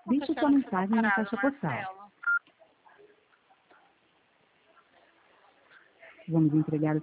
Deixe sua mensagem na caixa postal. Marcelo. Vamos entregar